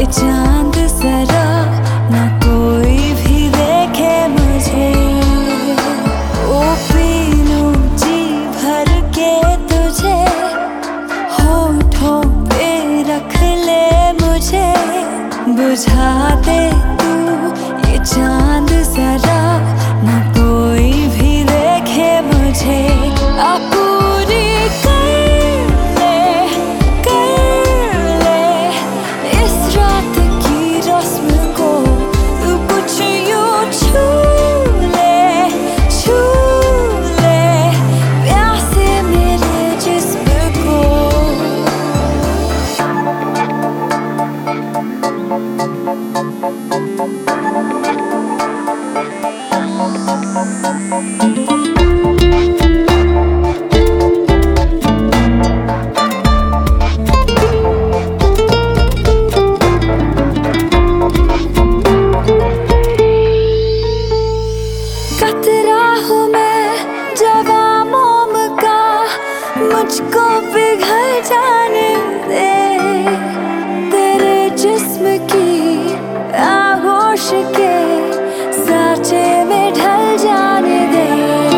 चांद सरा ना कोई भी देखे मुझे। ओ पी लूं जी भर के तुझे, होठों पे रख ले मुझे। बुझा दे तू ये चांद सरा ना कोई भी देखे मुझे। पूरी कर ले इस रात की रस्म को। तू कुछ यूं छू ले प्यासे मेरे जिस्म को। कतरा हूँ मैं जवां मोम का, मुझको पिघल जाने दे। तेरे जिस्म की आगोश के सांचे में ढल जाने दे।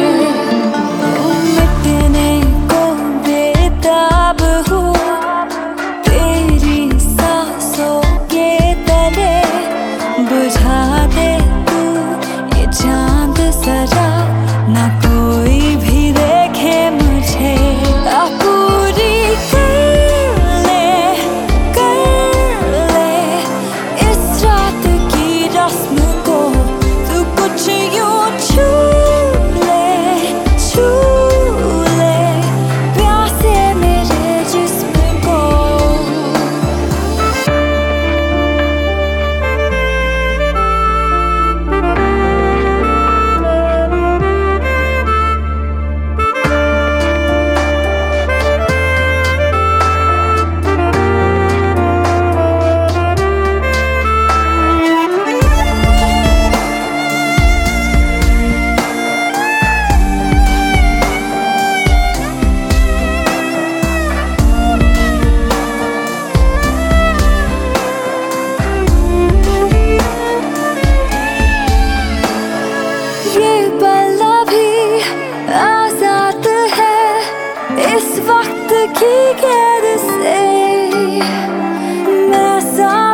मिटने को बेताब हूँ तेरी सांसों के तले। बुझा दे तू ये चांद सरा ना कोई भी देखे मुझे। पूरी कर ले इस रात की रस्म को। तू कुछ यूं छू ले प्यासे मेरे जिस्म को। ये पल अभी आजाद है इस वक्त की कैद से। मैं